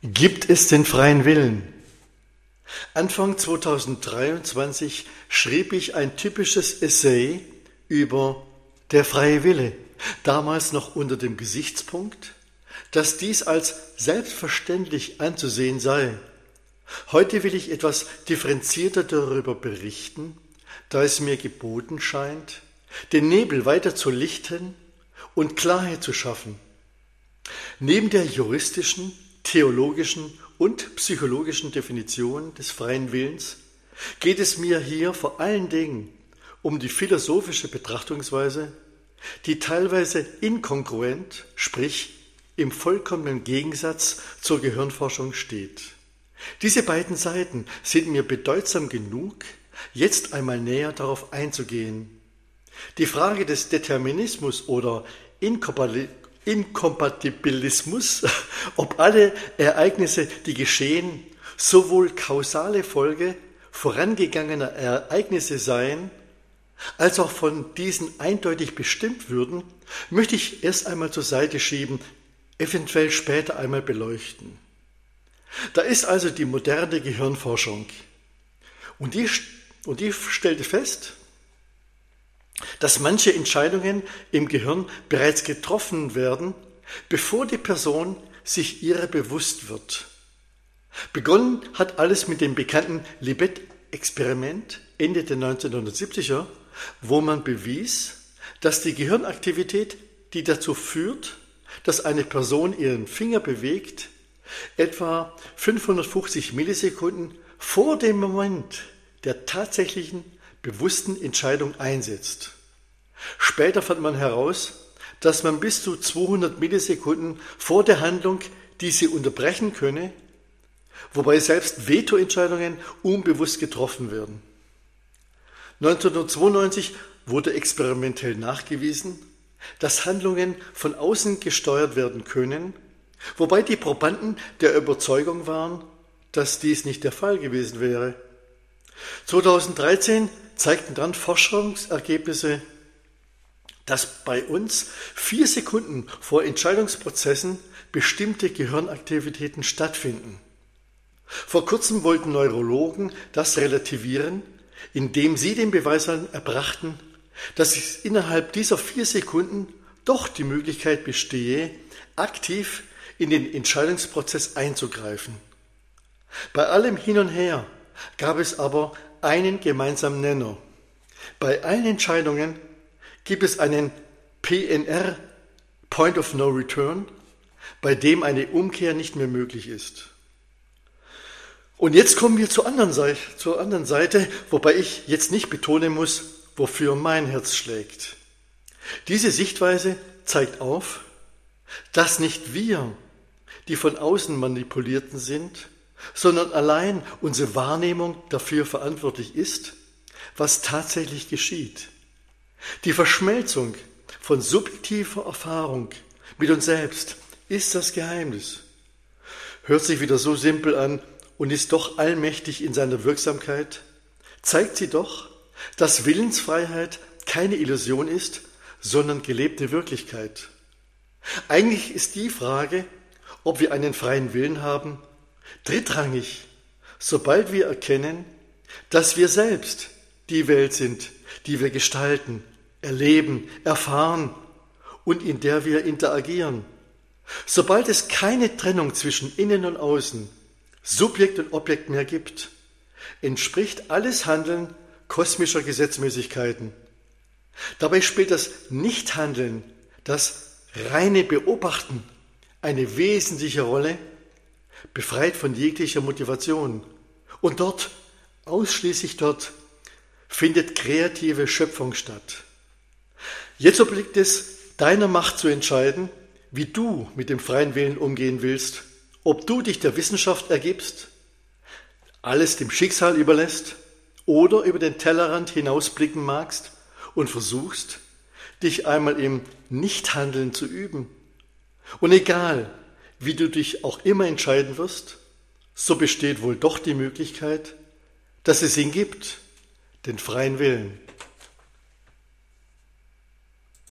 Gibt es den freien Willen? Anfang 2023 schrieb ich ein typisches Essay über der freie Wille, damals noch unter dem Gesichtspunkt, dass dies als selbstverständlich anzusehen sei. Heute will ich etwas differenzierter darüber berichten, da es mir geboten scheint, den Nebel weiter zu lichten und Klarheit zu schaffen. Neben der juristischen, theologischen und psychologischen Definition des freien Willens geht es mir hier vor allen Dingen um die philosophische Betrachtungsweise, die teilweise inkongruent, sprich im vollkommenen Gegensatz zur Gehirnforschung steht. Diese beiden Seiten sind mir bedeutsam genug, jetzt einmal näher darauf einzugehen. Die Frage des Determinismus oder Inkompatibilismus, ob alle Ereignisse, die geschehen, sowohl kausale Folge vorangegangener Ereignisse seien, als auch von diesen eindeutig bestimmt würden, möchte ich erst einmal zur Seite schieben, eventuell später einmal beleuchten. Da ist also die moderne Gehirnforschung. Und die stellte fest, dass manche Entscheidungen im Gehirn bereits getroffen werden, bevor die Person sich ihrer bewusst wird. Begonnen hat alles mit dem bekannten Libet-Experiment Ende der 1970er, wo man bewies, dass die Gehirnaktivität, die dazu führt, dass eine Person ihren Finger bewegt, etwa 550 Millisekunden vor dem Moment der tatsächlichen bewussten Entscheidung einsetzt. Später fand man heraus, dass man bis zu 200 Millisekunden vor der Handlung diese unterbrechen könne, wobei selbst Veto-Entscheidungen unbewusst getroffen werden. 1992 wurde experimentell nachgewiesen, dass Handlungen von außen gesteuert werden können, wobei die Probanden der Überzeugung waren, dass dies nicht der Fall gewesen wäre. 2013 zeigten dann Forschungsergebnisse, dass bei uns 4 Sekunden vor Entscheidungsprozessen bestimmte Gehirnaktivitäten stattfinden. Vor kurzem wollten Neurologen das relativieren, indem sie den Beweis erbrachten, dass es innerhalb dieser 4 Sekunden doch die Möglichkeit bestehe, aktiv in den Entscheidungsprozess einzugreifen. Bei allem Hin und Her gab es aber einen gemeinsamen Nenner. Bei allen Entscheidungen gibt es einen PNR, Point of No Return, bei dem eine Umkehr nicht mehr möglich ist. Und jetzt kommen wir zur anderen Seite, wobei ich jetzt nicht betonen muss, wofür mein Herz schlägt. Diese Sichtweise zeigt auf, dass nicht wir, die von außen manipulierten sind, sondern allein unsere Wahrnehmung dafür verantwortlich ist, was tatsächlich geschieht. Die Verschmelzung von subjektiver Erfahrung mit uns selbst ist das Geheimnis. Hört sich wieder so simpel an und ist doch allmächtig in seiner Wirksamkeit, zeigt sie doch, dass Willensfreiheit keine Illusion ist, sondern gelebte Wirklichkeit. Eigentlich ist die Frage, ob wir einen freien Willen haben, drittrangig, sobald wir erkennen, dass wir selbst die Welt sind, die wir gestalten, erleben, erfahren und in der wir interagieren. Sobald es keine Trennung zwischen Innen und Außen, Subjekt und Objekt mehr gibt, entspricht alles Handeln kosmischer Gesetzmäßigkeiten. Dabei spielt das Nichthandeln, das reine Beobachten eine wesentliche Rolle, befreit von jeglicher Motivation. Und dort, ausschließlich dort, findet kreative Schöpfung statt. Jetzt obliegt es deiner Macht zu entscheiden, wie du mit dem freien Willen umgehen willst, ob du dich der Wissenschaft ergibst, alles dem Schicksal überlässt oder über den Tellerrand hinausblicken magst und versuchst, dich einmal im Nichthandeln zu üben. Und egal, wie du dich auch immer entscheiden wirst, so besteht wohl doch die Möglichkeit, dass es ihn gibt, den freien Willen.